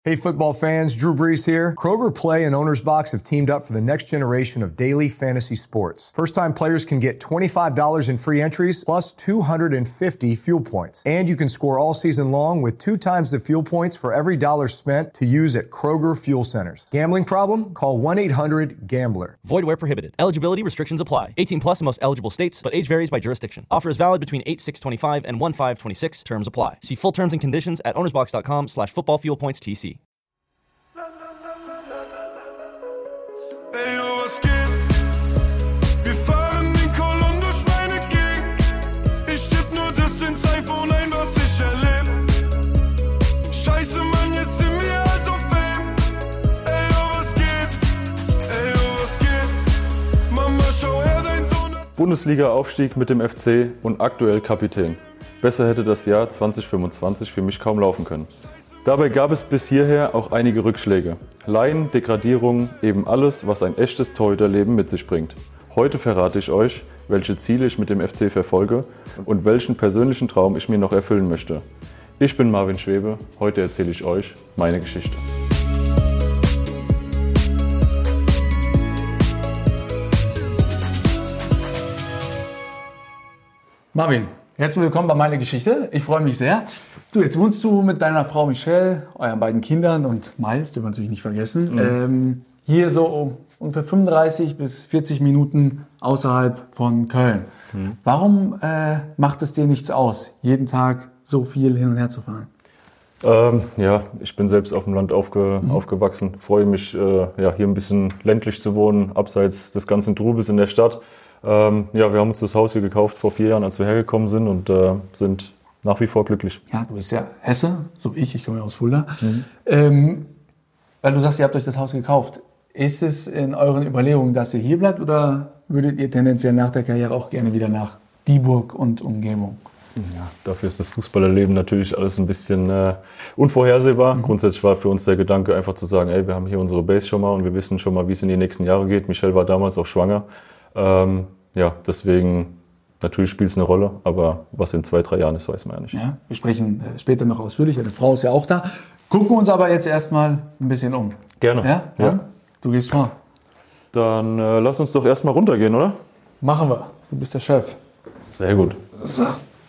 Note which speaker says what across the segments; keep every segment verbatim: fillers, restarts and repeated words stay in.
Speaker 1: Hey football fans, Drew Brees here. Kroger Play and Owner's Box have teamed up for the next generation of daily fantasy sports. First-time players can get twenty-five dollars in free entries plus two hundred fifty fuel points. And you can score all season long with two times the fuel points for every dollar spent to use at Kroger Fuel Centers. Gambling problem? Call one eight hundred gambler.
Speaker 2: Void where prohibited. Eligibility restrictions apply. eighteen plus in most eligible states, but age varies by jurisdiction. Offer is valid between eight six twenty-five and one five twenty-six. Terms apply. See full terms and conditions at ownersbox.com slash football fuel points TC.
Speaker 3: Bundesliga-Aufstieg mit dem F C und aktuell Kapitän. Besser hätte das Jahr zwanzig fünfundzwanzig für mich kaum laufen können. Dabei gab es bis hierher auch einige Rückschläge. Laien, Degradierungen, eben alles, was ein echtes Torhüterleben mit sich bringt. Heute verrate ich euch, welche Ziele ich mit dem F C verfolge und welchen persönlichen Traum ich mir noch erfüllen möchte. Ich bin Marvin Schwebe, heute erzähle ich euch meine Geschichte.
Speaker 4: Marvin, herzlich willkommen bei meiner Geschichte. Ich freue mich sehr. Du, jetzt wohnst du mit deiner Frau Michelle, euren beiden Kindern und Miles, den wir natürlich nicht vergessen, mhm. ähm, hier so ungefähr fünfunddreißig bis vierzig Minuten außerhalb von Köln. Mhm. Warum äh, macht es dir nichts aus, jeden Tag so viel hin und her zu fahren?
Speaker 3: Ähm, ja, ich bin selbst auf dem Land aufge, mhm. aufgewachsen. Freue mich, äh, ja, hier ein bisschen ländlich zu wohnen, abseits des ganzen Trubels in der Stadt. Ähm, ja, wir haben uns das Haus hier gekauft vor vier Jahren, als wir hergekommen sind und äh, sind nach wie vor glücklich.
Speaker 4: Ja, du bist ja Hesse, so wie ich, ich komme ja aus Fulda. Mhm. Ähm, weil du sagst, ihr habt euch das Haus gekauft. Ist es in euren Überlegungen, dass ihr hier bleibt oder würdet ihr tendenziell nach der Karriere auch gerne wieder nach Dieburg und Umgebung?
Speaker 3: Ja, dafür ist das Fußballerleben natürlich alles ein bisschen äh, unvorhersehbar. Mhm. Grundsätzlich war für uns der Gedanke einfach zu sagen, ey, wir haben hier unsere Base schon mal und wir wissen schon mal, wie es in die nächsten Jahre geht. Michelle war damals auch schwanger. Ähm, ja, deswegen, natürlich spielt es eine Rolle, aber was in zwei, drei Jahren ist, weiß man ja nicht.
Speaker 4: Ja, wir sprechen äh, später noch ausführlich, deine Frau ist ja auch da. Gucken uns aber jetzt erstmal ein bisschen um.
Speaker 3: Gerne.
Speaker 4: Ja? Ja? Ja. Du gehst vor.
Speaker 3: Dann äh, lass uns doch erstmal runtergehen, oder?
Speaker 4: Machen wir. Du bist der Chef.
Speaker 3: Sehr gut.
Speaker 4: So.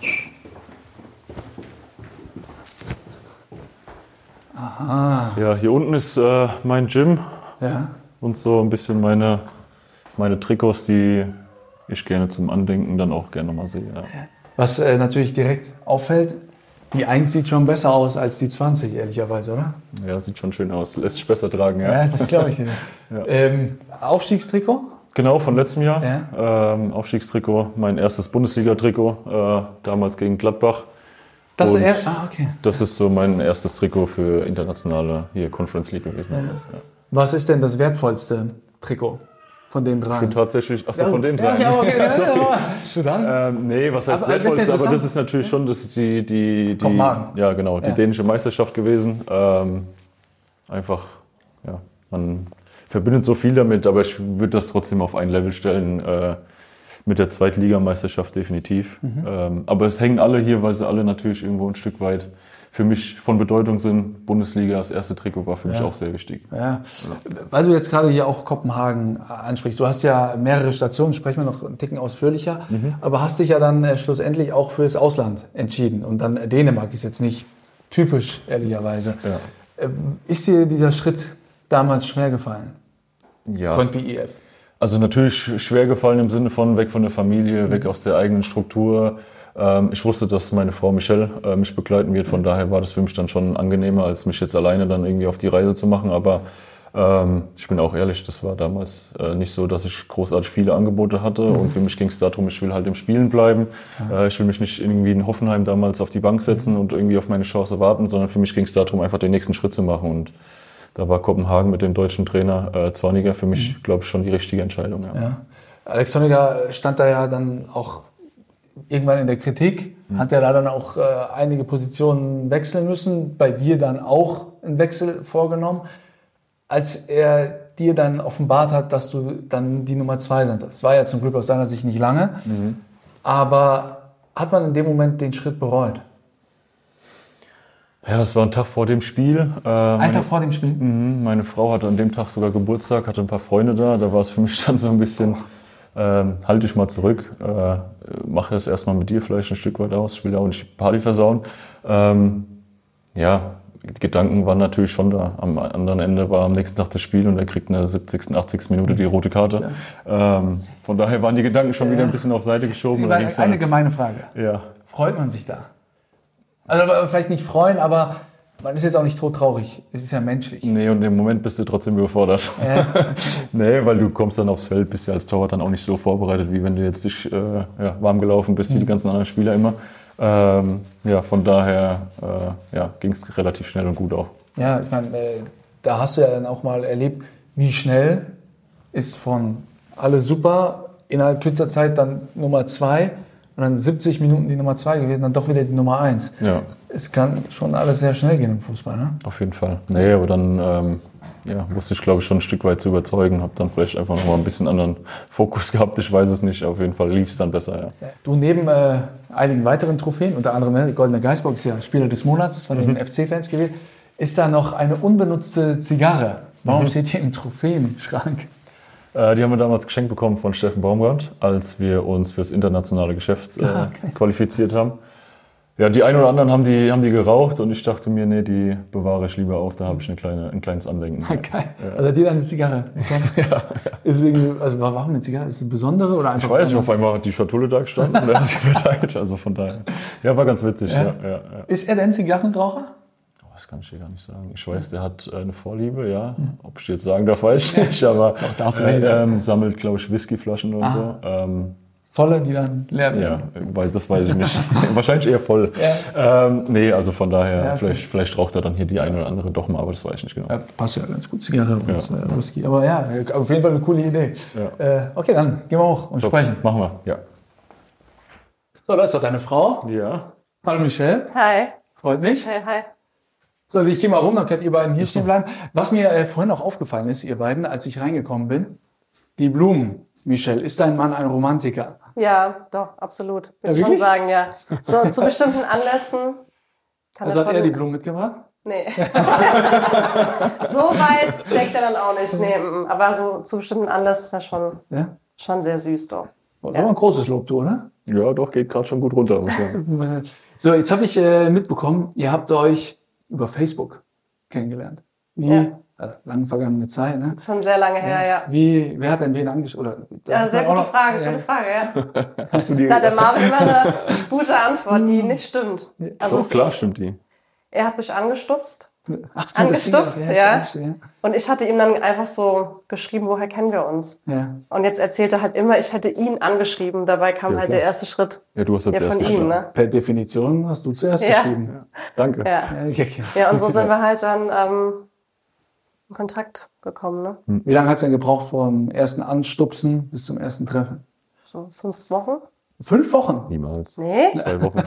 Speaker 4: Aha.
Speaker 3: Ja, hier unten ist äh, mein Gym.
Speaker 4: Ja.
Speaker 3: Und so ein bisschen meine... Meine Trikots, die ich gerne zum Andenken dann auch gerne nochmal sehe. Ja.
Speaker 4: Was äh, natürlich direkt auffällt, die eins sieht schon besser aus als die zwanzig, ehrlicherweise, oder?
Speaker 3: Ja, sieht schon schön aus. Lässt sich besser tragen, ja.
Speaker 4: Ja, das glaube ich dir. Ja. Ähm, Aufstiegstrikot?
Speaker 3: Genau, von letztem Jahr.
Speaker 4: Ja.
Speaker 3: Ähm, Aufstiegstrikot, mein erstes Bundesliga-Trikot, äh, damals gegen Gladbach.
Speaker 4: Das, er, ah, okay.
Speaker 3: das ist so mein erstes Trikot für internationale hier Conference League gewesen.
Speaker 4: Ja. Ja. Was ist denn das wertvollste Trikot? Von den drei?
Speaker 3: Tatsächlich, achso, von den drei.
Speaker 4: Ja, okay, okay.
Speaker 3: ähm, nee, was heißt wertvollste, aber das ist natürlich schon das ist die, die, die, ja, genau, die ja. dänische Meisterschaft gewesen. Ähm, einfach, ja, man verbindet so viel damit, aber ich würde das trotzdem auf ein Level stellen, äh, mit der Zweitligameisterschaft definitiv. Mhm. Ähm, aber es hängen alle hier, weil sie alle natürlich irgendwo ein Stück weit für mich von Bedeutung sind. Bundesliga, das erste Trikot war für mich
Speaker 4: ja.
Speaker 3: auch sehr wichtig.
Speaker 4: Ja. Ja. Weil du jetzt gerade hier auch Kopenhagen ansprichst. Du hast ja mehrere Stationen, sprechen wir noch einen Ticken ausführlicher, mhm. aber hast dich ja dann äh, schlussendlich auch fürs Ausland entschieden. Und dann Dänemark ist jetzt nicht typisch, ehrlicherweise. Ja. Äh, ist dir dieser Schritt damals schwer gefallen?
Speaker 3: Ja.
Speaker 4: Von P I F?
Speaker 3: Also natürlich schwer gefallen im Sinne von weg von der Familie, mhm. weg aus der eigenen Struktur. Ich wusste, dass meine Frau Michelle äh, mich begleiten wird, von daher war das für mich dann schon angenehmer, als mich jetzt alleine dann irgendwie auf die Reise zu machen. Aber ähm, ich bin auch ehrlich, das war damals äh, nicht so, dass ich großartig viele Angebote hatte. Mhm. Und für mich ging es darum, ich will halt im Spielen bleiben. Mhm. Äh, ich will mich nicht irgendwie in Hoffenheim damals auf die Bank setzen und irgendwie auf meine Chance warten, sondern für mich ging es darum, einfach den nächsten Schritt zu machen. Und da war Kopenhagen mit dem deutschen Trainer äh, Zorniger für mich, mhm. glaube ich, schon die richtige Entscheidung. Ja.
Speaker 4: Ja. Alex Zorniger stand da ja dann auch irgendwann in der Kritik, mhm. hat ja da dann auch äh, einige Positionen wechseln müssen, bei dir dann auch einen Wechsel vorgenommen, als er dir dann offenbart hat, dass du dann die Nummer zwei sein sollst. Das war ja zum Glück aus seiner Sicht nicht lange, mhm. aber hat man in dem Moment den Schritt bereut?
Speaker 3: Ja, das war ein Tag vor dem Spiel. Äh,
Speaker 4: Ein
Speaker 3: meine,
Speaker 4: Tag vor dem Spiel?
Speaker 3: Mhm, meine Frau hatte an dem Tag sogar Geburtstag, hatte ein paar Freunde da. Da war es für mich dann so ein bisschen, ähm, halte ich mal zurück, äh, mache es erstmal mit dir vielleicht ein Stück weit aus. Ich will ja auch nicht die Party versauen. Ähm, ja, die Gedanken waren natürlich schon da. Am anderen Ende war am nächsten Tag das Spiel und er kriegt in der siebzigsten, achtzigsten Minute die rote Karte. Ja. Ähm, von daher waren die Gedanken schon ja. wieder ein bisschen auf Seite geschoben.
Speaker 4: Eine halt, gemeine Frage.
Speaker 3: Ja.
Speaker 4: Freut man sich da? Also vielleicht nicht freuen, aber man ist jetzt auch nicht todtraurig. Es ist ja menschlich.
Speaker 3: Nee, und im Moment bist du trotzdem überfordert. Ja. Nee, weil du kommst dann aufs Feld, bist ja als Torwart dann auch nicht so vorbereitet, wie wenn du jetzt dich äh, ja, warm gelaufen bist, wie mhm. die ganzen anderen Spieler immer. Ähm, ja, von daher äh, ja, ging es relativ schnell und gut auch.
Speaker 4: Ja, ich meine, äh, da hast du ja dann auch mal erlebt, wie schnell ist von alles super, innerhalb kürzer Zeit dann Nummer zwei und dann siebzig Minuten die Nummer zwei gewesen, dann doch wieder die Nummer eins.
Speaker 3: Ja.
Speaker 4: Es kann schon alles sehr schnell gehen im Fußball, ne?
Speaker 3: Auf jeden Fall. Nee, aber dann ähm, ja, musste ich, glaube ich, schon ein Stück weit zu überzeugen. Habe dann vielleicht einfach noch mal ein bisschen anderen Fokus gehabt. Ich weiß es nicht. Auf jeden Fall lief es dann besser, ja.
Speaker 4: Du, neben äh, einigen weiteren Trophäen, unter anderem ne, die Goldene Geistbox, ist ja Spieler des Monats von den mhm. F C-Fans gewählt, ist da noch eine unbenutzte Zigarre. Warum mhm. steht die im Trophäenschrank?
Speaker 3: Äh, die haben wir damals geschenkt bekommen von Steffen Baumgart, als wir uns fürs internationale Geschäft äh, ah, okay. qualifiziert haben. Ja, die einen oder anderen haben die, haben die geraucht und ich dachte mir, nee, die bewahre ich lieber auf, da habe ich eine kleine, ein kleines Andenken.
Speaker 4: Geil. Ja. Also hat jeder eine Zigarre bekommen? ja, ja. Ist es irgendwie, also warum eine Zigarre? Ist es eine besondere oder einfach?
Speaker 3: Ich weiß nicht, auf einmal hat die Schatulle da gestanden und er hat die verteilt, also von daher. Ja, war ganz witzig. Ja? Ja, ja, ja.
Speaker 4: Ist er denn Zigarrenraucher?
Speaker 3: Oh, das kann ich dir gar nicht sagen. Ich weiß, der hat eine Vorliebe, ja. Ob ich dir jetzt sagen darf, weiß ich nicht, aber
Speaker 4: Doch, darfst du
Speaker 3: äh, ähm, sammelt, glaube ich, Whiskyflaschen und ah. so. Ähm,
Speaker 4: Volle, die dann leer werden?
Speaker 3: Ja, weil das weiß ich nicht. Wahrscheinlich eher voll. Ja. Ähm, nee, also von daher, ja, okay. vielleicht, vielleicht raucht er dann hier die eine oder andere doch mal, aber das weiß ich nicht genau.
Speaker 4: Ja, passt ja ganz gut, Zigarre und ja. äh, Whisky. Aber ja, auf jeden Fall eine coole Idee. Ja. Äh, okay, dann gehen wir hoch und Top. sprechen.
Speaker 3: Machen wir, ja.
Speaker 4: So, da ist doch deine Frau.
Speaker 3: Ja.
Speaker 4: Hallo Michelle.
Speaker 5: Hi.
Speaker 4: Freut mich.
Speaker 5: Hey, hi.
Speaker 4: So, ich gehe mal rum, dann könnt ihr beiden hier stehen bleiben. Was mir äh, vorhin auch aufgefallen ist, ihr beiden, als ich reingekommen bin, die Blumen. Michelle, ist dein Mann ein Romantiker?
Speaker 5: Ja, doch, absolut. Würde
Speaker 4: ja,
Speaker 5: ich schon sagen, ja. So zu bestimmten Anlässen kann
Speaker 4: Also
Speaker 5: er
Speaker 4: hat er die Blumen mitgebracht?
Speaker 5: Nee. So weit denkt er dann auch nicht. Nee, aber so zu bestimmten Anlässen ist er schon,
Speaker 4: ja?
Speaker 5: schon sehr süß, doch.
Speaker 4: Das
Speaker 5: ja.
Speaker 4: war ein großes Lob, du, oder?
Speaker 3: Ja, doch, geht gerade schon gut runter. Muss ich sagen.
Speaker 4: So, jetzt habe ich äh, mitbekommen, ihr habt euch über Facebook kennengelernt. Wie? Ja. Also, lange vergangene Zeit, ne?
Speaker 5: Das ist schon sehr lange her, ja. ja.
Speaker 4: Wie, wer hat denn wen angeschrieben?
Speaker 5: Ja, sehr gute Frage,
Speaker 4: ja.
Speaker 5: gute Frage, ja.
Speaker 3: Hast du die
Speaker 5: da hat der Marvin immer eine gute Antwort, die nicht stimmt.
Speaker 3: Also Doch, klar stimmt die.
Speaker 5: Er hat mich angestupst.
Speaker 4: Ach, so,
Speaker 5: angestupst,
Speaker 4: ja,
Speaker 5: ja.
Speaker 4: ja.
Speaker 5: Und ich hatte ihm dann einfach so geschrieben, woher kennen wir uns?
Speaker 4: Ja.
Speaker 5: Und jetzt erzählt er halt immer, ich hätte ihn angeschrieben. Dabei kam
Speaker 3: ja,
Speaker 5: halt
Speaker 3: klar.
Speaker 5: der erste Schritt.
Speaker 3: Ja, du hast jetzt
Speaker 5: ja,
Speaker 3: erst
Speaker 5: von ihm, ne?
Speaker 4: Per Definition hast du zuerst
Speaker 5: ja.
Speaker 4: geschrieben.
Speaker 3: Ja. Danke.
Speaker 5: Ja.
Speaker 4: Ja,
Speaker 5: ja, und so sind wir halt dann ähm, in Kontakt gekommen, ne?
Speaker 4: Hm. Wie lange hat es denn gebraucht vom ersten Anstupsen bis zum ersten Treffen?
Speaker 5: So fünf Wochen.
Speaker 4: Fünf Wochen?
Speaker 3: Niemals.
Speaker 5: Nee.
Speaker 3: Zwei Wochen.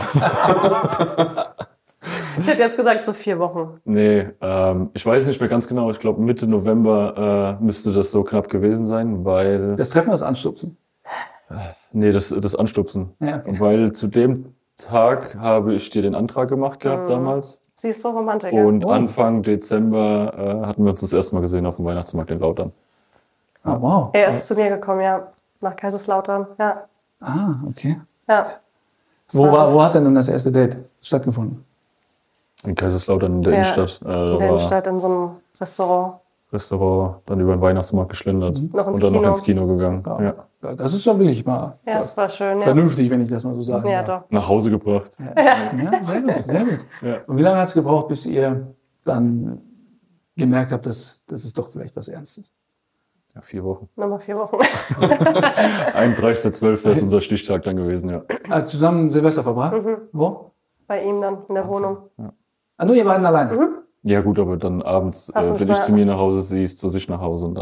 Speaker 5: Ich hätte jetzt gesagt, so vier Wochen.
Speaker 3: Nee, ähm, ich weiß nicht mehr ganz genau. Ich glaube, Mitte November äh, müsste das so knapp gewesen sein, weil...
Speaker 4: Das Treffen, das Anstupsen?
Speaker 3: Nee, das, das Anstupsen.
Speaker 4: Ja, okay.
Speaker 3: Weil zu dem Tag habe ich dir den Antrag gemacht gehabt mhm. damals.
Speaker 5: Siehst du, Romantiker.
Speaker 3: Und
Speaker 4: oh.
Speaker 3: Anfang Dezember äh, hatten wir uns das erste Mal gesehen auf dem Weihnachtsmarkt in Lautern.
Speaker 4: Ah, wow.
Speaker 5: Er ist zu mir gekommen, ja. Nach Kaiserslautern, ja.
Speaker 4: Ah, okay.
Speaker 5: Ja.
Speaker 4: Wo, war, wo hat denn dann das erste Date stattgefunden?
Speaker 3: In Kaiserslautern in der
Speaker 5: ja,
Speaker 3: Innenstadt. Äh,
Speaker 5: in der Innenstadt, in so einem Restaurant.
Speaker 3: Restaurant, dann über den Weihnachtsmarkt geschlendert
Speaker 5: mhm.
Speaker 3: und dann
Speaker 5: Kino.
Speaker 3: noch ins Kino gegangen.
Speaker 4: Ja.
Speaker 3: Ja.
Speaker 4: Ja, das ist ja wirklich mal
Speaker 5: ja, das war schön,
Speaker 4: vernünftig, ja. wenn ich das mal so sagen
Speaker 5: ja,
Speaker 4: darf.
Speaker 5: doch.
Speaker 3: Nach Hause gebracht.
Speaker 4: Ja, ja sehr gut, sehr gut.
Speaker 3: Ja.
Speaker 4: Und wie lange hat es gebraucht, bis ihr dann gemerkt habt, dass das ist doch vielleicht was Ernstes?
Speaker 3: Ja, vier Wochen.
Speaker 5: Nochmal vier Wochen.
Speaker 3: einunddreißigster zwölfter ist unser Stichtag dann gewesen, ja.
Speaker 4: Ah, zusammen Silvester verbracht? Mhm. Wo?
Speaker 5: Bei ihm dann, in der Wohnung.
Speaker 3: Ja.
Speaker 4: Ah, nur ihr beiden alleine?
Speaker 5: Mhm.
Speaker 3: Ja gut, aber dann abends, äh, wenn ich zu mir nach Hause, sie ist zu sich nach Hause und dann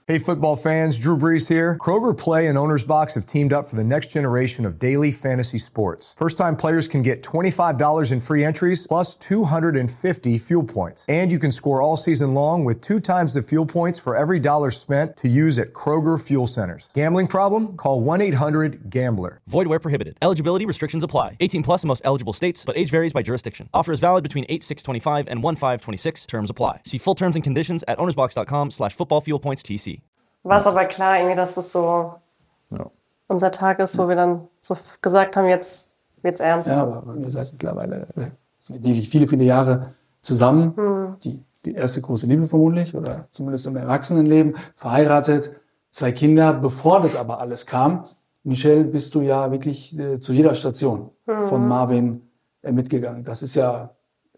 Speaker 1: Hey, football fans, Drew Brees here. Kroger Play and Owner's Box have teamed up for the next generation of daily fantasy sports. First-time players can get twenty-five dollars in free entries plus two hundred fifty fuel points. And you can score all season long with two times the fuel points for every dollar spent to use at Kroger Fuel Centers. Gambling problem? Call one eight hundred gambler.
Speaker 2: Void where prohibited. Eligibility restrictions apply. eighteen plus in most eligible states, but age varies by jurisdiction. Offer is valid between eight six twenty-five and one five twenty-six. Terms apply. See full terms and conditions at ownersbox.com slash football fuel points TC.
Speaker 5: War es aber klar, irgendwie, dass das so
Speaker 3: Ja.
Speaker 5: unser Tag ist, wo wir dann so f- gesagt haben, jetzt wird's ernst.
Speaker 4: Ja, aber ihr seid mittlerweile äh, wirklich viele, viele Jahre zusammen.
Speaker 5: Hm.
Speaker 4: Die, die erste große Liebe vermutlich, oder zumindest im Erwachsenenleben, verheiratet, zwei Kinder. Bevor das aber alles kam, Michelle, bist du ja wirklich äh, zu jeder Station von Marvin äh, mitgegangen. Das ist ja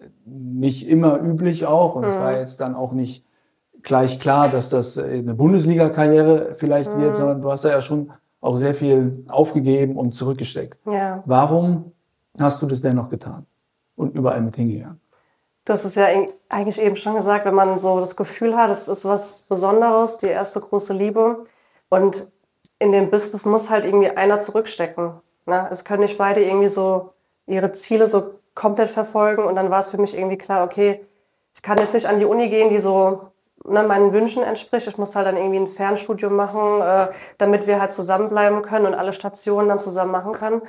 Speaker 4: nicht immer üblich auch, und es war jetzt dann auch nicht gleich klar, dass das eine Bundesliga-Karriere vielleicht wird, sondern du hast da ja schon auch sehr viel aufgegeben und zurückgesteckt.
Speaker 5: Ja.
Speaker 4: Warum hast du das dennoch getan und überall mit hingegangen?
Speaker 5: Du hast es ja eigentlich eben schon gesagt, wenn man so das Gefühl hat, es ist was Besonderes, die erste große Liebe. Und in dem Business muss halt irgendwie einer zurückstecken. Ne? Es können nicht beide irgendwie so ihre Ziele so komplett verfolgen. Und dann war es für mich irgendwie klar, okay, ich kann jetzt nicht an die Uni gehen, die so ne, meinen Wünschen entspricht. Ich muss halt dann irgendwie ein Fernstudium machen, äh, damit wir halt zusammenbleiben können und alle Stationen dann zusammen machen können.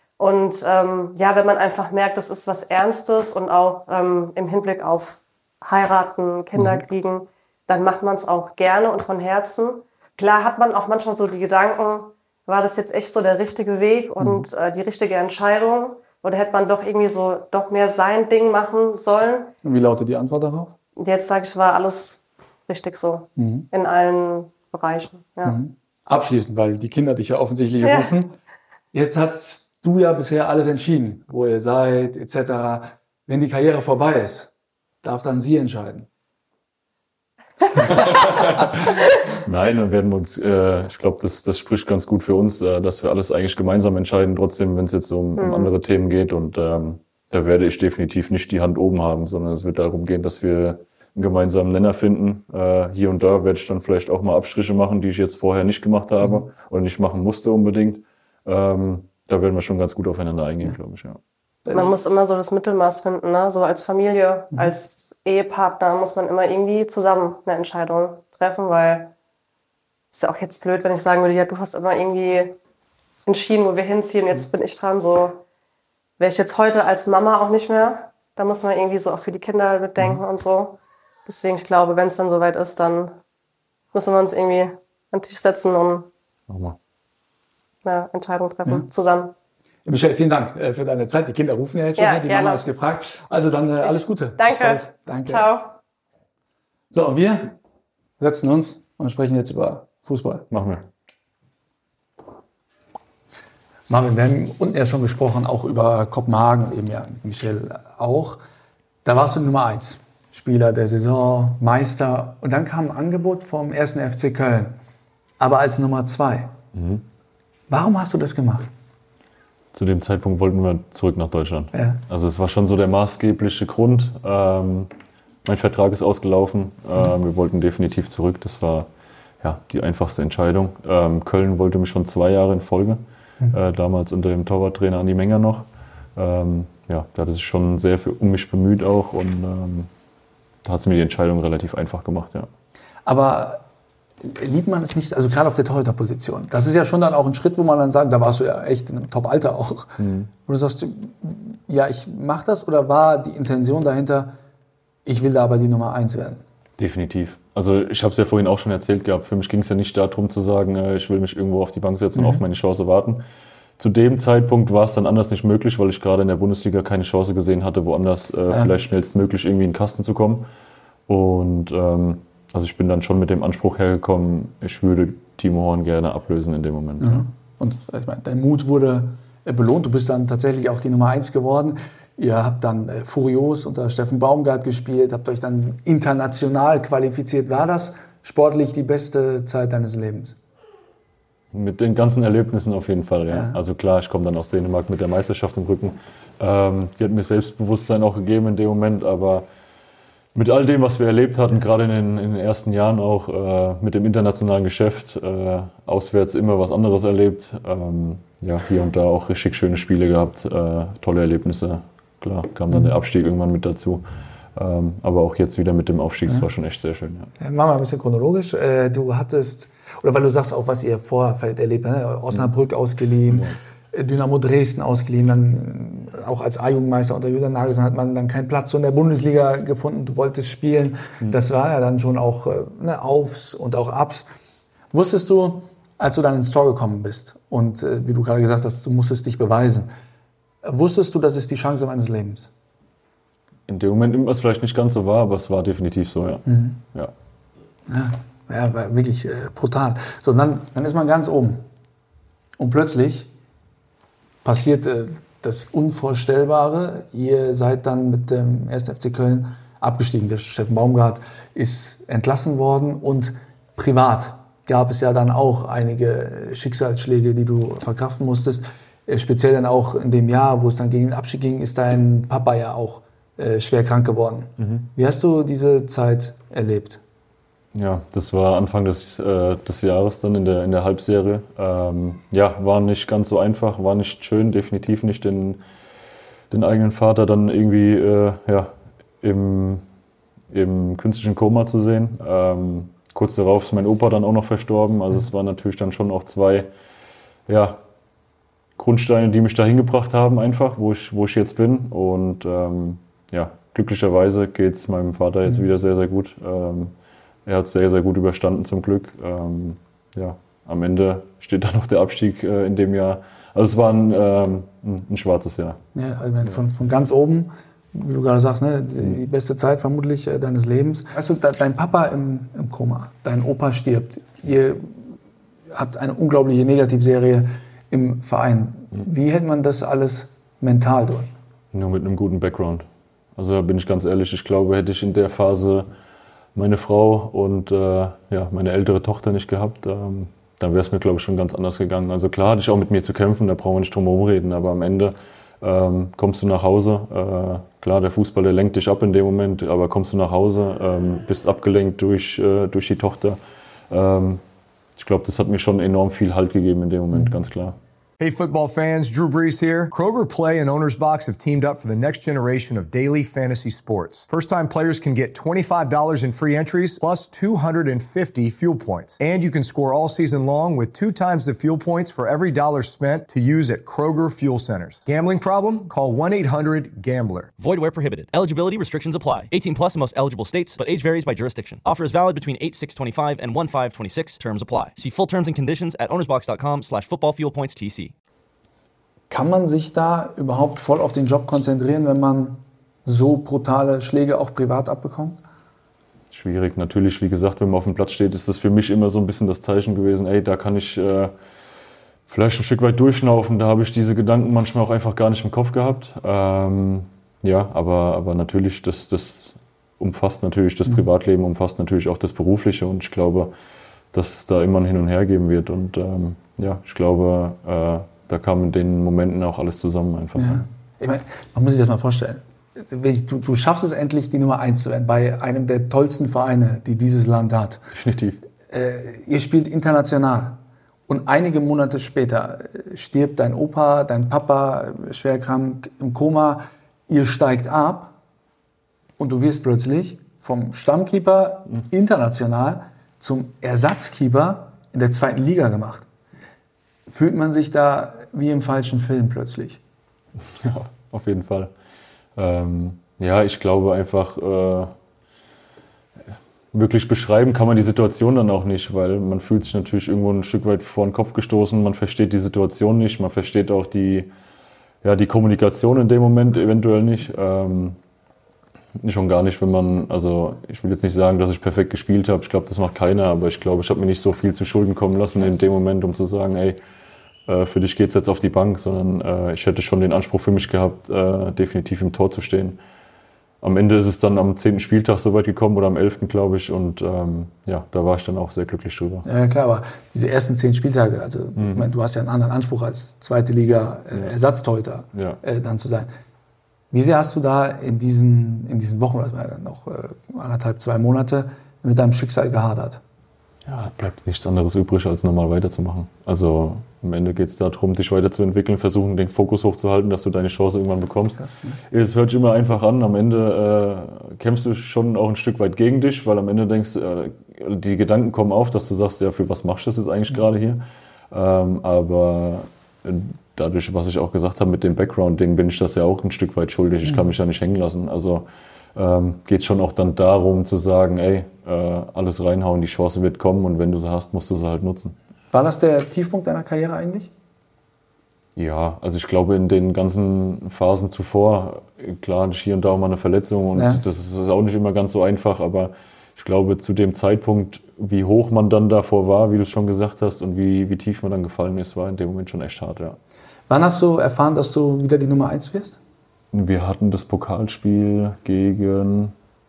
Speaker 5: Und ähm, ja, wenn man einfach merkt, das ist was Ernstes und auch ähm, im Hinblick auf heiraten, Kinder kriegen, dann macht man es auch gerne und von Herzen. Klar hat man auch manchmal so die Gedanken, war das jetzt echt so der richtige Weg und mhm. äh, die richtige Entscheidung? Oder hätte man doch irgendwie so doch mehr sein Ding machen sollen?
Speaker 4: Und wie lautet die Antwort darauf?
Speaker 5: Und jetzt sage ich, war alles richtig so.
Speaker 4: Mhm.
Speaker 5: In allen Bereichen. Ja.
Speaker 4: Mhm. Abschließend, weil die Kinder dich ja offensichtlich
Speaker 5: Ja.
Speaker 4: rufen. Jetzt hast du ja bisher alles entschieden, wo ihr seid, et cetera. Wenn die Karriere vorbei ist, darf dann sie entscheiden.
Speaker 3: Nein, dann werden wir uns, äh, ich glaube, das, das spricht ganz gut für uns, äh, dass wir alles eigentlich gemeinsam entscheiden, trotzdem, wenn es jetzt um, um andere Themen geht. Und ähm, da werde ich definitiv nicht die Hand oben haben, sondern es wird darum gehen, dass wir einen gemeinsamen Nenner finden. Äh, hier und da werde ich dann vielleicht auch mal Abstriche machen, die ich jetzt vorher nicht gemacht habe mhm. oder nicht machen musste unbedingt. Ähm, da werden wir schon ganz gut aufeinander eingehen, ja. glaube ich, ja.
Speaker 5: Man muss immer so das Mittelmaß finden, ne? So als Familie, mhm. als Ehepartner muss man immer irgendwie zusammen eine Entscheidung treffen, weil ist ja auch jetzt blöd, wenn ich sagen würde, ja, du hast immer irgendwie entschieden, wo wir hinziehen, jetzt bin ich dran, so wäre ich jetzt heute als Mama auch nicht mehr. Da muss man irgendwie so auch für die Kinder mitdenken mhm. und so. Deswegen, ich glaube, wenn es dann soweit ist, dann müssen wir uns irgendwie an den Tisch setzen und eine Entscheidung treffen, ja. zusammen.
Speaker 4: Michelle, vielen Dank äh, für deine Zeit. Die Kinder rufen ja jetzt schon,
Speaker 5: ja,
Speaker 4: ne? Die
Speaker 5: gerne.
Speaker 4: Mama ist gefragt. Also dann äh, alles Gute.
Speaker 5: Danke.
Speaker 4: Bis bald. Danke.
Speaker 5: Ciao.
Speaker 4: So, und wir setzen uns und sprechen jetzt über Fußball.
Speaker 3: Machen wir.
Speaker 4: Marvin, wir haben unten ja schon gesprochen, auch über Kopenhagen, eben ja Michelle auch. Da warst du Nummer eins. Spieler der Saison, Meister. Und dann kam ein Angebot vom ersten F C Köln. Aber als Nummer zwei.
Speaker 3: Mhm.
Speaker 4: Warum hast du das gemacht?
Speaker 3: Zu dem Zeitpunkt wollten wir zurück nach Deutschland.
Speaker 4: Ja.
Speaker 3: Also es war schon so der maßgebliche Grund. Ähm, mein Vertrag ist ausgelaufen. Ähm, wir wollten definitiv zurück. Das war ja die einfachste Entscheidung. Ähm, Köln wollte mich schon zwei Jahre in Folge. Mhm. Äh, damals unter dem Torwarttrainer Andi Menger noch. Ähm, ja, da hat es sich schon sehr für, um mich bemüht auch. Und ähm, da hat es mir die Entscheidung relativ einfach gemacht. Ja.
Speaker 4: Aber liebt man es nicht, also gerade auf der Torhüterposition. Das ist ja schon dann auch ein Schritt, wo man dann sagt, da warst du ja echt in einem Top-Alter auch. Mhm. Wo du sagst, ja, ich mach das, oder war die Intention dahinter, ich will da aber die Nummer eins werden?
Speaker 3: Definitiv. Also ich habe es ja vorhin auch schon erzählt gehabt, für mich ging es ja nicht darum zu sagen, ich will mich irgendwo auf die Bank setzen und mhm. auf meine Chance warten. Zu dem Zeitpunkt war es dann anders nicht möglich, weil ich gerade in der Bundesliga keine Chance gesehen hatte, woanders äh, ja. vielleicht schnellstmöglich irgendwie in den Kasten zu kommen. Und ähm, also ich bin dann schon mit dem Anspruch hergekommen, ich würde Timo Horn gerne ablösen in dem Moment.
Speaker 4: Mhm. Ja. Und ich meine, dein Mut wurde belohnt, du bist dann tatsächlich auch die Nummer eins geworden. Ihr habt dann äh, furios unter Steffen Baumgart gespielt, habt euch dann international qualifiziert. War das sportlich die beste Zeit deines Lebens?
Speaker 3: Mit den ganzen Erlebnissen auf jeden Fall, ja. ja. Also klar, ich komme dann aus Dänemark mit der Meisterschaft im Rücken. Ähm, die hat mir Selbstbewusstsein auch gegeben in dem Moment, aber Mit all dem, was wir erlebt hatten, gerade in den, in den ersten Jahren auch äh, mit dem internationalen Geschäft, äh, auswärts immer was anderes erlebt. Ähm, ja, hier und da auch richtig schöne Spiele gehabt, äh, tolle Erlebnisse. Klar, kam dann der Abstieg irgendwann mit dazu. Ähm, aber auch jetzt wieder mit dem Aufstieg, das war schon echt sehr schön. Ja.
Speaker 4: Machen wir ein bisschen chronologisch. Äh, du hattest, oder weil du sagst auch, was ihr Vorfeld erlebt habt, ne? Osnabrück ja. ausgeliehen. Ja. Dynamo Dresden ausgeliehen, dann auch als A-Jugendmeister unter Julian Nagelsmann hat man dann keinen Platz so in der Bundesliga gefunden, du wolltest spielen. Mhm. Das war ja dann schon auch ne, Aufs und auch Ups. Wusstest du, als du dann ins Tor gekommen bist und äh, wie du gerade gesagt hast, du musstest dich beweisen, wusstest du, das ist die Chance meines Lebens?
Speaker 3: In dem Moment nimmt man es vielleicht nicht ganz so wahr, aber es war definitiv so, ja. Mhm. Ja.
Speaker 4: Ja, ja, war wirklich äh, brutal. So, und dann, dann ist man ganz oben und plötzlich passiert äh, das Unvorstellbare. Ihr seid dann mit dem ersten F C Köln abgestiegen. Der Steffen Baumgart ist entlassen worden und privat gab es ja dann auch einige Schicksalsschläge, die du verkraften musstest. Äh, speziell dann auch in dem Jahr, wo es dann gegen den Abstieg ging, ist dein Papa ja auch äh, schwer krank geworden. Mhm. Wie hast du diese Zeit erlebt?
Speaker 3: Ja, das war Anfang des, äh, des Jahres dann in der, in der Halbserie. Ähm, ja, war nicht ganz so einfach, war nicht schön, definitiv nicht den, den eigenen Vater dann irgendwie äh, ja, im, im künstlichen Koma zu sehen. Ähm, kurz darauf ist mein Opa dann auch noch verstorben. Also es waren natürlich dann schon auch zwei ja, Grundsteine, die mich dahin gebracht haben einfach, wo ich, wo ich jetzt bin. Und ähm, ja, glücklicherweise geht es meinem Vater jetzt mhm. wieder sehr, sehr gut. Ähm, Er hat es sehr, sehr gut überstanden zum Glück. Ähm, ja, am Ende steht dann noch der Abstieg äh, in dem Jahr. Also es war ein, ähm, ein, ein schwarzes Jahr.
Speaker 4: Ja, also von, von ganz oben, wie du gerade sagst, ne, die beste Zeit vermutlich äh, deines Lebens. Weißt du, dein Papa im, im Koma, dein Opa stirbt. Ihr habt eine unglaubliche Negativserie im Verein. Wie hält man das alles mental durch?
Speaker 3: Nur mit einem guten Background. Also da bin ich ganz ehrlich, ich glaube, hätte ich in der Phase meine Frau und äh, ja, meine ältere Tochter nicht gehabt, ähm, dann wäre es mir, glaube ich, schon ganz anders gegangen. Also klar hatte ich auch mit mir zu kämpfen, da brauchen wir nicht drum herum reden, aber am Ende ähm, kommst du nach Hause, äh, klar, der Fußball, der lenkt dich ab in dem Moment, aber kommst du nach Hause, ähm, bist abgelenkt durch, äh, durch die Tochter. Ähm, ich glaube, das hat mir schon enorm viel Halt gegeben in dem Moment, mhm. ganz klar.
Speaker 1: Hey football fans, Drew Brees here. Kroger Play and Owner's Box have teamed up for the next generation of daily fantasy sports. First-time players can get twenty-five dollars in free entries plus two hundred fifty fuel points. And you can score all season long with two times the fuel points for every dollar spent to use at Kroger Fuel Centers. Gambling problem? Call one eight hundred gambler.
Speaker 2: Void where prohibited. Eligibility restrictions apply. eighteen plus in most eligible states, but age varies by jurisdiction. Offer is valid between eight six twenty-five and one five twenty-six. Terms apply. See full terms and conditions at ownersbox.com slash footballfuelpointstc.
Speaker 4: Kann man sich da überhaupt voll auf den Job konzentrieren, wenn man so brutale Schläge auch privat abbekommt?
Speaker 3: Schwierig, natürlich. Wie gesagt, wenn man auf dem Platz steht, ist das für mich immer so ein bisschen das Zeichen gewesen, ey, da kann ich äh, vielleicht ein Stück weit durchschnaufen. Da habe ich diese Gedanken manchmal auch einfach gar nicht im Kopf gehabt. Ähm, ja, aber, aber natürlich, das, das umfasst natürlich das Privatleben, umfasst natürlich auch das Berufliche. Und ich glaube, dass es da immer ein Hin und Her geben wird. Und ähm, ja, ich glaube, äh, da kam in den Momenten auch alles zusammen einfach. Ja.
Speaker 4: Ich meine, man muss sich das mal vorstellen. Du, du schaffst es endlich, die Nummer eins zu werden bei einem der tollsten Vereine, die dieses Land hat.
Speaker 3: Definitiv.
Speaker 4: Äh, ihr spielt international. Und einige Monate später stirbt dein Opa, dein Papa schwer krank im Koma. Ihr steigt ab und du wirst plötzlich vom Stammkeeper mhm. international zum Ersatzkeeper in der zweiten Liga gemacht. Fühlt man sich da wie im falschen Film plötzlich?
Speaker 3: Ja, auf jeden Fall. Ähm, ja, ich glaube einfach, äh, wirklich beschreiben kann man die Situation dann auch nicht, weil man fühlt sich natürlich irgendwo ein Stück weit vor den Kopf gestoßen, man versteht die Situation nicht, man versteht auch die, ja, die Kommunikation in dem Moment eventuell nicht. Ähm, schon gar nicht, wenn man, also ich will jetzt nicht sagen, dass ich perfekt gespielt habe, ich glaube, das macht keiner, aber ich glaube, ich habe mir nicht so viel zu Schulden kommen lassen in dem Moment, um zu sagen, ey, äh, für dich geht's jetzt auf die Bank, sondern äh, ich hätte schon den Anspruch für mich gehabt, äh, definitiv im Tor zu stehen. Am Ende ist es dann am zehnten Spieltag so weit gekommen oder am elften glaube ich, und ähm, ja, da war ich dann auch sehr glücklich drüber.
Speaker 4: Ja klar, aber diese ersten zehn Spieltage, also mhm. ich meine, du hast ja einen anderen Anspruch als zweite Liga äh, Ersatztorhüter
Speaker 3: ja.
Speaker 4: äh, dann zu sein. Wie sehr hast du da in diesen, in diesen Wochen, das war ja dann noch äh, anderthalb, zwei Monate, mit deinem Schicksal gehadert?
Speaker 3: Ja, bleibt nichts anderes übrig, als normal weiterzumachen. Also am Ende geht es darum, dich weiterzuentwickeln, versuchen, den Fokus hochzuhalten, dass du deine Chance irgendwann bekommst. Das, ne? Es hört sich immer einfach an. Am Ende äh, kämpfst du schon auch ein Stück weit gegen dich, weil am Ende denkst, äh, die Gedanken kommen auf, dass du sagst, ja, für was machst du das jetzt eigentlich mhm. gerade hier? Ähm, aber dadurch, was ich auch gesagt habe, mit dem Background-Ding, bin ich das ja auch ein Stück weit schuldig. Ich kann mich ja nicht hängen lassen. Also ähm, geht es schon auch dann darum zu sagen, ey, äh, alles reinhauen, die Chance wird kommen und wenn du sie hast, musst du sie halt nutzen.
Speaker 4: War das der Tiefpunkt deiner Karriere eigentlich?
Speaker 3: Ja, also ich glaube in den ganzen Phasen zuvor, klar hatte ich hier und da auch mal eine Verletzung und ja. das ist auch nicht immer ganz so einfach, aber ich glaube zu dem Zeitpunkt, wie hoch man dann davor war, wie du es schon gesagt hast und wie, wie tief man dann gefallen ist, war in dem Moment schon echt hart, ja.
Speaker 4: Wann hast du erfahren, dass du wieder die Nummer eins wirst?
Speaker 3: Wir hatten das Pokalspiel gegen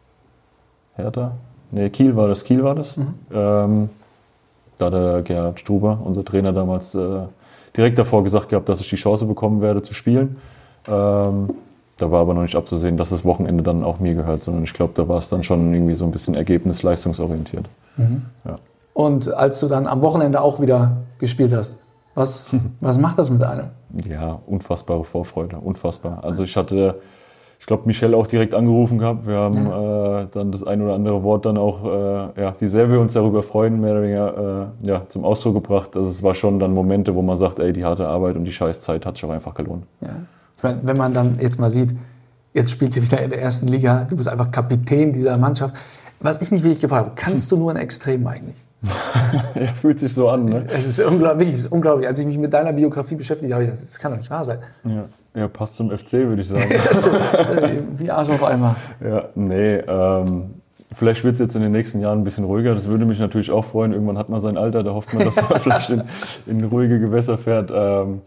Speaker 3: Hertha. Nee, Kiel war das. Kiel war das. Mhm. Ähm, da hat der Gerhard Struber, unser Trainer damals, äh, direkt davor gesagt gehabt, dass ich die Chance bekommen werde zu spielen. Ähm, da war aber noch nicht abzusehen, dass das Wochenende dann auch mir gehört, sondern ich glaube, da war es dann schon irgendwie so ein bisschen ergebnis-leistungsorientiert.
Speaker 4: Mhm. Ja. Und als du dann am Wochenende auch wieder gespielt hast, was, was macht das mit einem?
Speaker 3: Ja, unfassbare Vorfreude, unfassbar. Also ich hatte, ich glaube, Michel auch direkt angerufen gehabt. Wir haben ja. äh, dann das ein oder andere Wort dann auch, äh, ja, wie sehr wir uns darüber freuen, mehr oder weniger äh, ja, zum Ausdruck gebracht. Also es war schon dann Momente, wo man sagt, ey, die harte Arbeit und die Scheißzeit hat sich auch einfach gelohnt.
Speaker 4: Ja. Ich meine, wenn man dann jetzt mal sieht, jetzt spielt ihr wieder in der ersten Liga, du bist einfach Kapitän dieser Mannschaft. Was ich mich wirklich gefragt habe, kannst du nur ein Extrem eigentlich?
Speaker 3: Ja, fühlt sich so an, ne?
Speaker 4: Es ist unglaublich, es ist unglaublich. Als ich mich mit deiner Biografie beschäftigt habe, ich gedacht, das kann doch nicht wahr sein.
Speaker 3: Ja, ja, passt zum F C, würde ich sagen.
Speaker 4: Wie Arsch auf einmal.
Speaker 3: Ja, nee, ähm, vielleicht wird es jetzt in den nächsten Jahren ein bisschen ruhiger. Das würde mich natürlich auch freuen. Irgendwann hat man sein Alter, da hofft man, dass man vielleicht in, in ruhige Gewässer fährt. Ähm,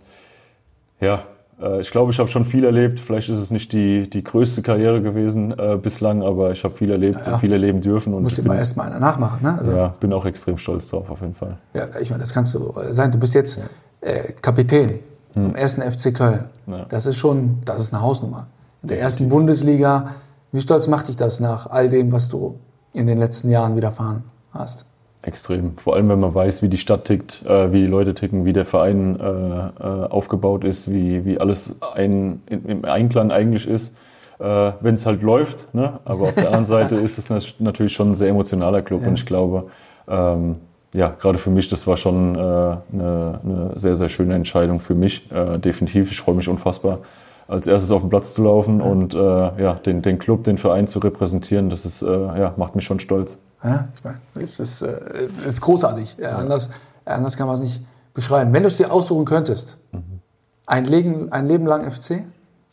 Speaker 3: ja, äh, ich glaube, ich habe schon viel erlebt. Vielleicht ist es nicht die, die größte Karriere gewesen äh, bislang, aber ich habe viel erlebt ja, ja. und viel erleben dürfen. Und
Speaker 4: musst du mal erst mal einer nachmachen, ne? Also,
Speaker 3: ja, bin auch extrem stolz drauf, auf jeden Fall.
Speaker 4: Ja, ich meine, das kannst du sein. Du bist jetzt äh, Kapitän hm. vom ersten F C Köln. Ja. Das ist schon, das ist eine Hausnummer. In der ersten Bundesliga. Wie stolz macht dich das nach all dem, was du in den letzten Jahren widerfahren hast?
Speaker 3: Extrem. Vor allem, wenn man weiß, wie die Stadt tickt, äh, wie die Leute ticken, wie der Verein äh, äh, aufgebaut ist, wie, wie alles ein, in, im Einklang eigentlich ist, äh, wenn es halt läuft. Ne? Aber auf der anderen Seite ist es natürlich schon ein sehr emotionaler Club ja. und ich glaube, ähm, ja, gerade für mich, das war schon äh, eine, eine sehr, sehr schöne Entscheidung für mich. Äh, definitiv, ich freue mich unfassbar, als erstes auf den Platz zu laufen ja. und äh, ja, den, den Club, den Verein zu repräsentieren, das ist, äh, ja, macht mich schon stolz.
Speaker 4: Ja, ich meine, das ist, äh, ist großartig. Ja, anders, anders kann man es nicht beschreiben. Wenn du es dir aussuchen könntest, mhm. ein, Leben, ein Leben lang F C?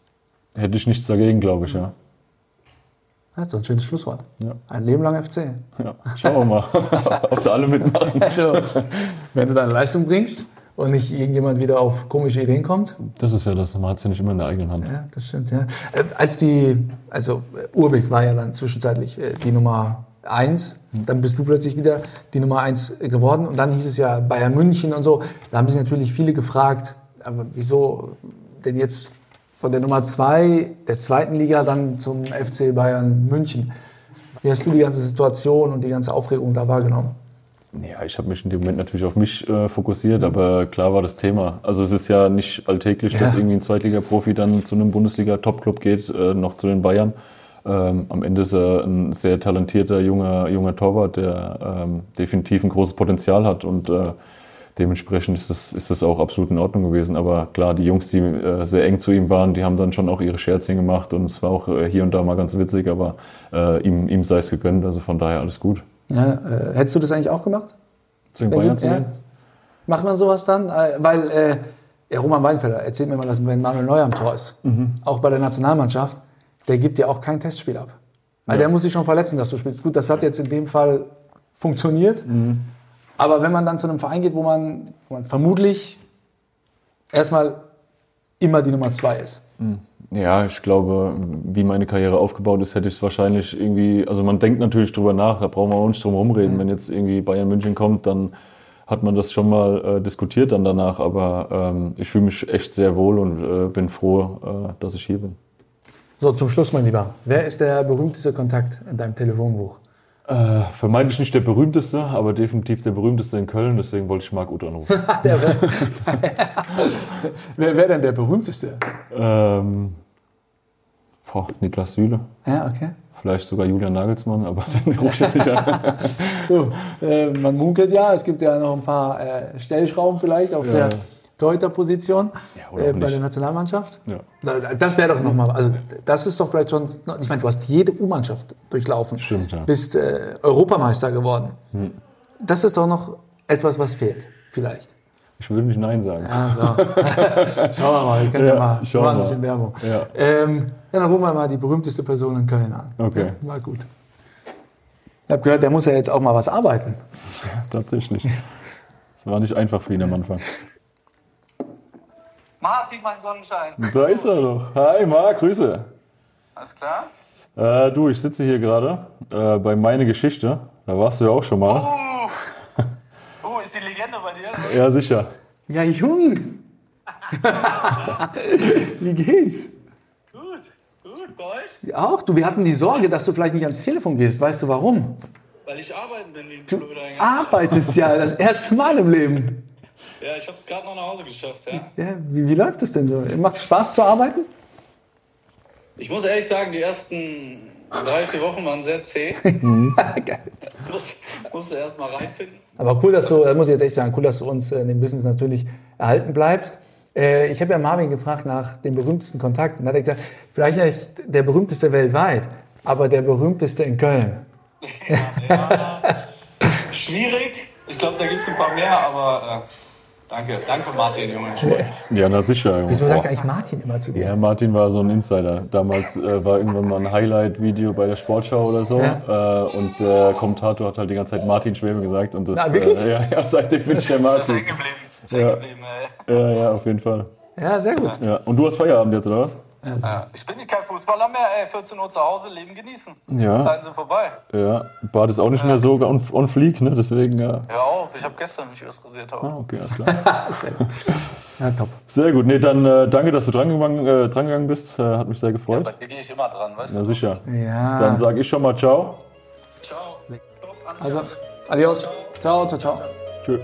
Speaker 3: Hätte ich nichts dagegen, glaube ich, ja.
Speaker 4: Das ist doch ein schönes Schlusswort.
Speaker 3: Ja.
Speaker 4: Ein Leben lang F C.
Speaker 3: Ja, schauen wir mal, ob da alle mitmachen.
Speaker 4: Also, wenn du deine Leistung bringst und nicht irgendjemand wieder auf komische Ideen kommt.
Speaker 3: Das ist ja das, man hat es ja nicht immer in der eigenen Hand.
Speaker 4: Ja, das stimmt, ja. Äh, als die, also Urbik war ja dann zwischenzeitlich äh, die Nummer eins, dann bist du plötzlich wieder die Nummer eins geworden und dann hieß es ja Bayern München und so. Da haben sich natürlich viele gefragt, aber wieso denn jetzt von der Nummer zwei der zweiten Liga dann zum F C Bayern München? Wie hast du die ganze Situation und die ganze Aufregung da wahrgenommen?
Speaker 3: Ja, ich habe mich in dem Moment natürlich auf mich äh, fokussiert, aber klar war das Thema. Also es ist ja nicht alltäglich, ja. dass irgendwie ein Zweitliga-Profi dann zu einem Bundesliga-Top-Club geht, äh, noch zu den Bayern. Ähm, am Ende ist er ein sehr talentierter junger, junger Torwart, der ähm, definitiv ein großes Potenzial hat und äh, dementsprechend ist das, ist das auch absolut in Ordnung gewesen. Aber klar, die Jungs, die äh, sehr eng zu ihm waren, die haben dann schon auch ihre Scherzchen gemacht und es war auch äh, hier und da mal ganz witzig, aber äh, ihm, ihm sei es gegönnt, also von daher alles gut.
Speaker 4: Ja, äh, hättest du das eigentlich auch gemacht?
Speaker 3: Zu den Bayern zu gehen?
Speaker 4: Macht man sowas dann? Äh, weil äh, Roman Weinfelder, erzählt mir mal, dass wenn Manuel Neuer am Tor ist, mhm. auch bei der Nationalmannschaft, der gibt dir auch kein Testspiel ab. Weil ja. der muss sich schon verletzen, dass du spielst. Gut, das hat jetzt in dem Fall funktioniert. Mhm. Aber wenn man dann zu einem Verein geht, wo man, wo man vermutlich erstmal immer die Nummer zwei ist.
Speaker 3: Mhm. Ja, ich glaube, wie meine Karriere aufgebaut ist, hätte ich es wahrscheinlich irgendwie, also man denkt natürlich drüber nach, da brauchen wir auch nicht drum rumreden. Mhm. Wenn jetzt irgendwie Bayern München kommt, dann hat man das schon mal äh, diskutiert dann danach. Aber ähm, ich fühle mich echt sehr wohl und äh, bin froh, äh, dass ich hier bin.
Speaker 4: So, zum Schluss, mein Lieber. Wer ist der berühmteste Kontakt in deinem Telefonbuch?
Speaker 3: Äh, vermeintlich nicht der berühmteste, aber definitiv der berühmteste in Köln. Deswegen wollte ich Marc Uth anrufen.
Speaker 4: wer wäre denn der berühmteste?
Speaker 3: Ähm, boah, Niklas Süle.
Speaker 4: Ja, okay.
Speaker 3: Vielleicht sogar Julian Nagelsmann, aber den rufe ich jetzt nicht an.
Speaker 4: So, äh, man munkelt ja, es gibt ja noch ein paar äh, Stellschrauben vielleicht auf
Speaker 3: Ja.
Speaker 4: der Torhüterposition
Speaker 3: Ja, oder
Speaker 4: äh,
Speaker 3: auch
Speaker 4: bei
Speaker 3: nicht.
Speaker 4: der Nationalmannschaft.
Speaker 3: Ja.
Speaker 4: Das wäre doch nochmal, also das ist doch vielleicht schon, ich meine, du hast jede U-Mannschaft durchlaufen.
Speaker 3: Stimmt, ja.
Speaker 4: Bist äh, Europameister geworden.
Speaker 3: Hm.
Speaker 4: Das ist doch noch etwas, was fehlt, vielleicht.
Speaker 3: Ich würde nicht Nein sagen.
Speaker 4: Ja, so. Schauen wir mal, wir können ja,
Speaker 3: Ja,
Speaker 4: mal,
Speaker 3: schauen
Speaker 4: mal ein
Speaker 3: wir.
Speaker 4: bisschen Werbung.
Speaker 3: Ja.
Speaker 4: Ähm, ja, dann rufen wir mal die berühmteste Person in Köln an.
Speaker 3: Okay.
Speaker 4: Ja, mal gut. Ich habe gehört, der muss ja jetzt auch mal was arbeiten.
Speaker 3: Tatsächlich. Es war nicht einfach für ihn am Anfang.
Speaker 6: Martin, mein Sonnenschein.
Speaker 3: Da ist er doch. Hi Marc, Grüße.
Speaker 6: Alles klar?
Speaker 3: Äh, du, ich sitze hier gerade äh, bei Meine Geschichte. Da warst du ja auch schon mal.
Speaker 6: Oh, oh ist die Legende bei dir?
Speaker 3: Ja, sicher.
Speaker 4: Ja, Jung! Wie geht's?
Speaker 6: Gut, gut, bei euch?
Speaker 4: Auch du, wir hatten die Sorge, dass du vielleicht nicht ans Telefon gehst. Weißt du warum?
Speaker 6: Weil ich arbeiten bin, wie ein
Speaker 4: Du
Speaker 6: Blöder.
Speaker 4: arbeitest ja das erste Mal im Leben.
Speaker 6: Ja, ich hab's gerade noch nach Hause geschafft, ja.
Speaker 4: Ja, wie, wie läuft es denn so? Macht es Spaß zu arbeiten?
Speaker 6: Ich muss ehrlich sagen, die ersten drei, vier Wochen waren sehr zäh. Ich muss, musste erst mal reinfinden.
Speaker 4: Aber cool, dass du, das muss ich jetzt echt sagen, cool, dass du uns in dem Business natürlich erhalten bleibst. Äh, ich habe ja Marvin gefragt nach dem berühmtesten Kontakt. Und hat er gesagt, vielleicht nicht der berühmteste weltweit, aber der berühmteste in Köln.
Speaker 6: Ja, ja. Schwierig. Ich glaube, da gibt's ein paar mehr, aber äh, danke, danke Martin, Junge. Ich freu mich.
Speaker 3: Ja, na sicher. Junge.
Speaker 4: Wieso
Speaker 3: Boah.
Speaker 4: sagt eigentlich Martin immer zu dir?
Speaker 3: Ja, Martin war so ein Insider. Damals äh, war irgendwann mal ein Highlight-Video bei der Sportschau oder so.
Speaker 4: Ja.
Speaker 3: Äh, und der Kommentator hat halt die ganze Zeit Martin Schwäbe gesagt. Und das,
Speaker 4: Na, wirklich?
Speaker 3: Äh, ja, ja, seitdem bin ich der
Speaker 6: Das ist
Speaker 3: Martin.
Speaker 6: hängen geblieben. Das ist hängen
Speaker 3: Ja.
Speaker 6: geblieben, ey.
Speaker 3: Ja, ja, auf jeden Fall.
Speaker 4: Ja, sehr gut.
Speaker 3: Ja. Und du hast Feierabend jetzt, oder was?
Speaker 6: Ja. Ich bin kein Fußballer mehr, ey. vierzehn Uhr zu Hause, Leben genießen.
Speaker 3: Ja.
Speaker 6: Zeiten sind vorbei.
Speaker 3: Ja. Bart ist auch nicht mehr so on, on fleek, ne? Deswegen, ja.
Speaker 6: Hör auf, ich habe gestern mich erst rasiert.
Speaker 3: Ah, okay, alles klar.
Speaker 4: Sehr gut. Ja, top.
Speaker 3: Sehr gut. Nee, dann äh, danke, dass du drangegangen, äh, drangegangen bist. Äh, hat mich sehr gefreut.
Speaker 6: Bei dir gehe ich immer dran, weißt
Speaker 3: Ja,
Speaker 6: du?
Speaker 3: sicher.
Speaker 4: Ja.
Speaker 3: Dann sage ich schon mal ciao.
Speaker 6: Ciao. Top, alles
Speaker 4: Also,
Speaker 6: Gute.
Speaker 4: adios. Ciao, ciao, ciao.
Speaker 3: Tschö.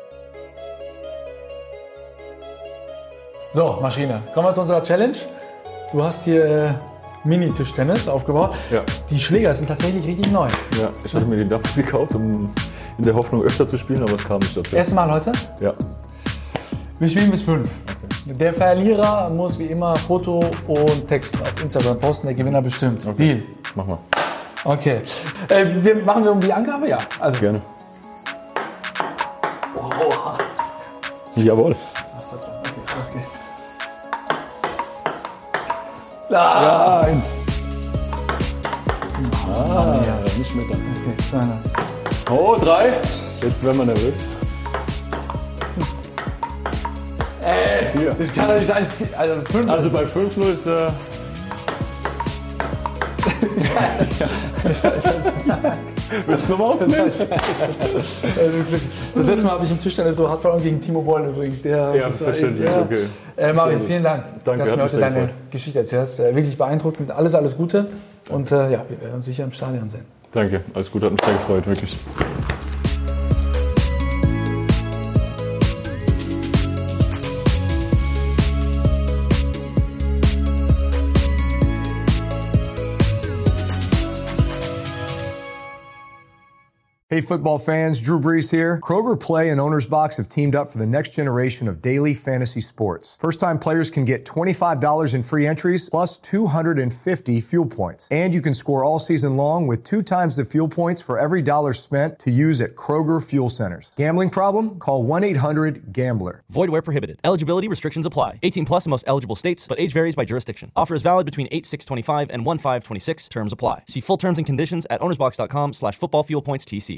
Speaker 4: So, Maschine. Kommen wir zu unserer Challenge. Du hast hier äh, Mini-Tischtennis aufgebaut.
Speaker 3: Ja.
Speaker 4: Die Schläger sind tatsächlich richtig neu.
Speaker 3: Ja, ich hatte mir die damals gekauft, um in der Hoffnung öfter zu spielen, aber es kam nicht dazu.
Speaker 4: Erste Mal heute.
Speaker 3: Ja.
Speaker 4: Wir spielen bis fünf. Der Verlierer muss wie immer Foto und Text auf Instagram posten. Der Gewinner bestimmt. Deal.
Speaker 3: Mach mal.
Speaker 4: Okay. Äh, wir machen wir um die Angabe? Ja. Also,
Speaker 3: Gerne. Jawohl.
Speaker 4: okay, los geht's.
Speaker 3: Ja, eins. Ah, nicht mehr dann.
Speaker 4: Okay, zweihundert.
Speaker 3: Oh, drei. Jetzt werden wir nervös.
Speaker 4: Äh,
Speaker 3: Vier.
Speaker 4: das kann doch nicht sein. Also fünf.
Speaker 3: Also bei fünf null ist der... Willst du nochmal aufnehmen?
Speaker 4: Das letzte Mal habe ich im Tischtennis so hart verloren gegen Timo Boll übrigens. Der,
Speaker 3: Ja,
Speaker 4: das war
Speaker 3: verständlich,
Speaker 4: echt-
Speaker 3: okay.
Speaker 4: Äh, Marvin,
Speaker 3: Sehr gut.
Speaker 4: vielen Dank,
Speaker 3: Danke,
Speaker 4: dass du
Speaker 3: hat
Speaker 4: mir
Speaker 3: mich
Speaker 4: heute
Speaker 3: sehr
Speaker 4: deine
Speaker 3: gefreut.
Speaker 4: Geschichte erzählst. Äh, wirklich beeindruckend. Alles, alles Gute. Und äh, ja, wir werden uns sicher im Stadion sehen.
Speaker 3: Danke, alles gut, hat mich sehr gefreut, wirklich.
Speaker 1: Hey, football fans, Drew Brees here. Kroger Play and Owner's Box have teamed up for the next generation of daily fantasy sports. First-time players can get twenty-five dollars in free entries plus two hundred fifty fuel points. And you can score all season long with two times the fuel points for every dollar spent to use at Kroger Fuel Centers. Gambling problem? Call one eight hundred gambler.
Speaker 2: Void where prohibited. Eligibility restrictions apply. eighteen plus in most eligible states, but age varies by jurisdiction. Offer is valid between eight six twenty-five and one five twenty-six. Terms apply. See full terms and conditions at ownersbox.com slash football fuel points TC.